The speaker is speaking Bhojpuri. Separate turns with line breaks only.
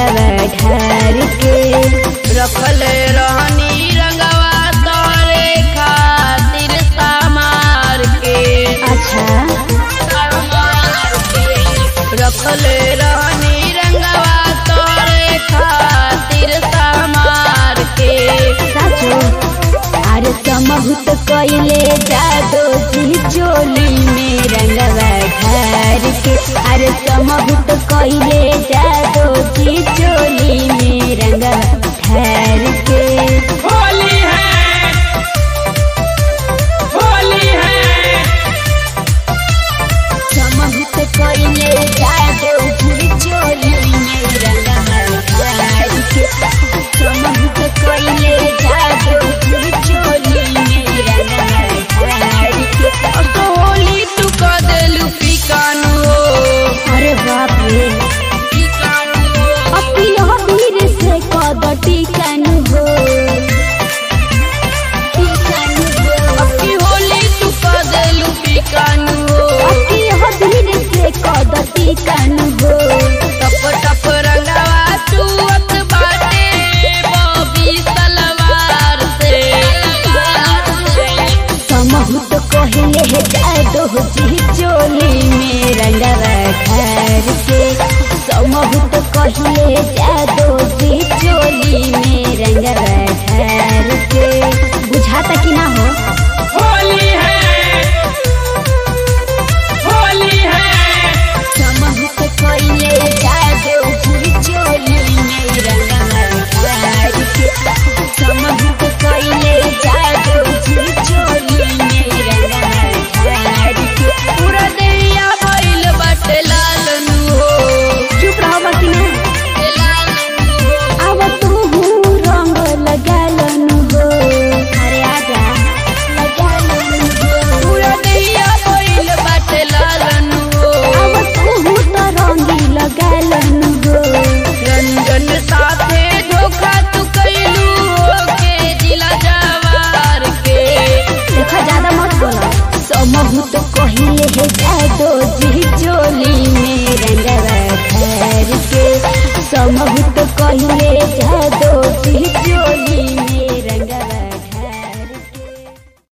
रंगवा ढार के
रखले रहनी रंगवा तोरे खातिर समार के।
अच्छा
रखले रहनी रंगवा तोरे खातिर समार के।
साचो अरे समहुत कइले जादो जी चोली में रंगवा ढार के। अरे समहुत कइले जादो जी चोली में रंगवा ढार के।
होली है होली है
समहुत कइले जादो जी चोली में रंगवा ढार के। समहुत कइले जादो जी चोली में रंगवा ढार के।
अब तो होली तू कह देलू पिकानू हो।
अरे बाप रे
पिकानू हो
अपिया वीर से कदटी कानू हो। टीकानू हो
अब की होली तू कह देलू पिकानू हो।
अपिया वीर से कदटी कानू हो।
टप टप रंगवा चुअत बाटे बॉबी सलवार से।
समहुत कहले है जादो जी चोली में रंगवा ढार के। समहुत कहले जादो जी चोली में रंगवा ढार के। बुझाता कि ना हो
होली है होली है
समहुत कइले जादो जी चोली में रंगवा ढार के। समहुत कइले जादो जी चोली में रंगवा ढार के।
पूरा देहिया भइल बाटे लाल नु हो।
चुप रहो बाकी ना अब तू रंग लगा लनु हो। अरे आजा लगा लनु हो।
पूरा देहिया भइल बाटे लाल नु हो।
अब तू तो रंगी लगा लनु हो।
रंजन साथे धोखा तू कइलू हो के जिला जवार के।
देखो ज्यादा मत बोलो। समहुत कहिले है जादो जी चोली में रंगवा ढार के। समहुत कहिले जादो जी चोली में रंगवा